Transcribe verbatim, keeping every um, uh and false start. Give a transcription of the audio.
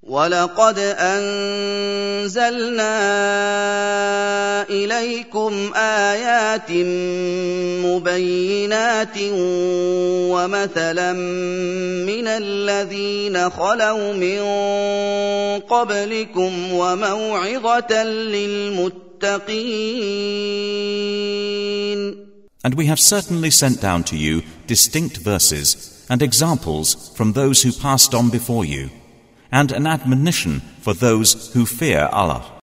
وَلَقَدْ أَنزَلْنَا إِلَيْكُمْ آيَاتٍ مُبَيِّنَاتٍ وَمَثَلًا مِّنَ الَّذِينَ خَلَوْا مِن قَبْلِكُمْ وَمَوْعِظَةً لِّلْمُتَّقِينَ. And we have certainly sent down to you distinct verses and examples from those who passed on before you, and an admonition for those who fear Allah.